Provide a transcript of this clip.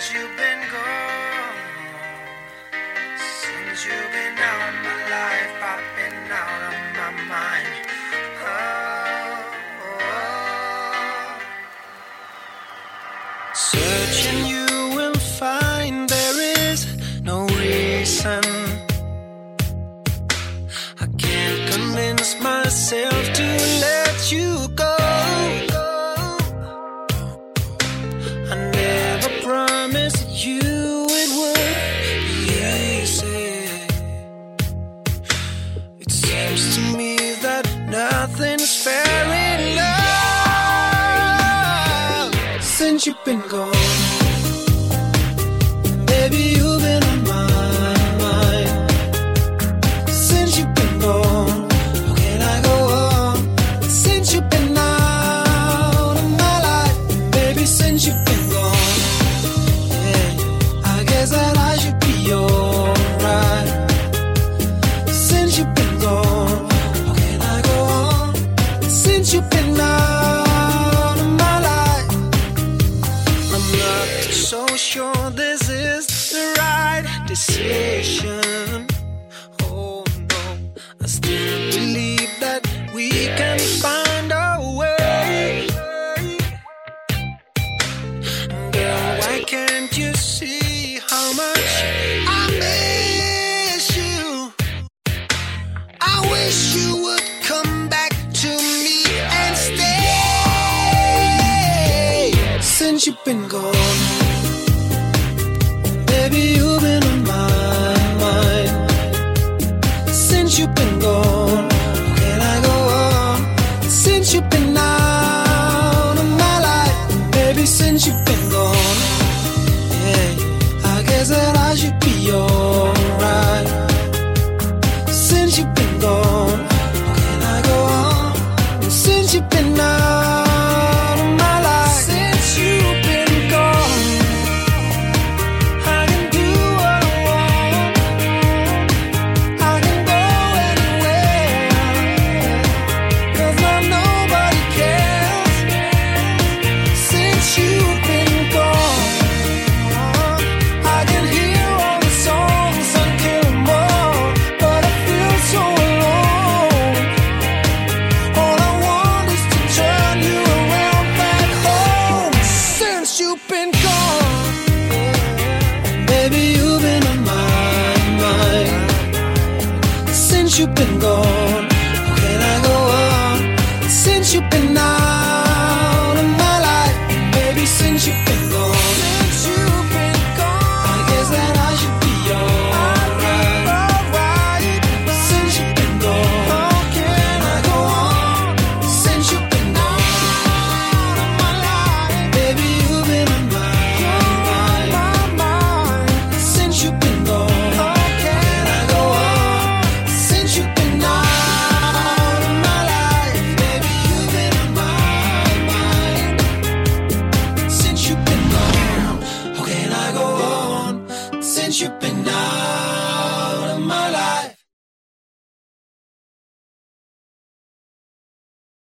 since you've been gone. Since you've been out of my life, I've been out of my mind. Search and you will find there is no reason. I can't convince myself to let you go. I never promised you it would be easy. It seems to me that nothing's fair in love since you've been gone. Baby, you've been on my mind since you've been gone. How can I go on since you've been out of my life? Baby, since you've been gone, yeah, I guess that I should be alright. Since you've been gone, how can I go on since you've been out of my life? I'm not so sure this is the right decision. Oh no, I still believe that we can find a way. Girl, why can't you see how much I miss you? I wish you would come back to me and stay. Since you've been gone, baby, you've been on my mind since you've been gone. How can I go on since you've been out of my life? Baby, since you've been gone, yeah, I guess that I should be alright. Since you've been gone, how can I go on since you've been out of my life? Since you've been gone, I can do what I want. I can go anywhere, 'cause now nobody cares. Since you've been gone, I can hear all the songs and kill them all, but I feel so alone. All I want is to turn you around back home. Since you've been gone, baby, you've been on my mind since you've been gone.